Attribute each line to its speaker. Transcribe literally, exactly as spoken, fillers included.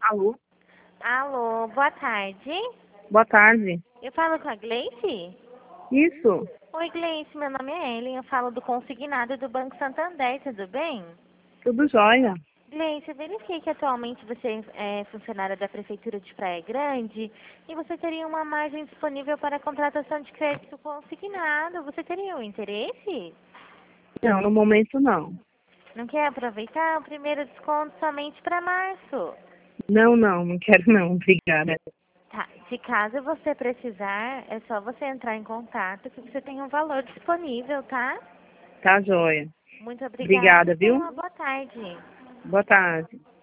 Speaker 1: Alô?
Speaker 2: Alô, boa tarde.
Speaker 1: Boa tarde.
Speaker 2: Eu falo com a Gleice?
Speaker 1: Isso?
Speaker 2: Oi, Gleice, meu nome é Ellen, eu falo do consignado do Banco Santander, tudo bem?
Speaker 1: Tudo jóia?
Speaker 2: Gleice, eu verifiquei que atualmente você é funcionária da Prefeitura de Praia Grande e você teria uma margem disponível para a contratação de crédito consignado. Você teria um interesse?
Speaker 1: Não, no momento não.
Speaker 2: Não quer aproveitar o primeiro desconto somente para março?
Speaker 1: Não, não, não quero não, obrigada.
Speaker 2: Tá, de caso você precisar, é só você entrar em contato que você tem um valor disponível, tá?
Speaker 1: Tá jóia.
Speaker 2: Muito obrigada
Speaker 1: Obrigada,
Speaker 2: e tenha
Speaker 1: viu?
Speaker 2: uma boa tarde.
Speaker 1: Boa tarde.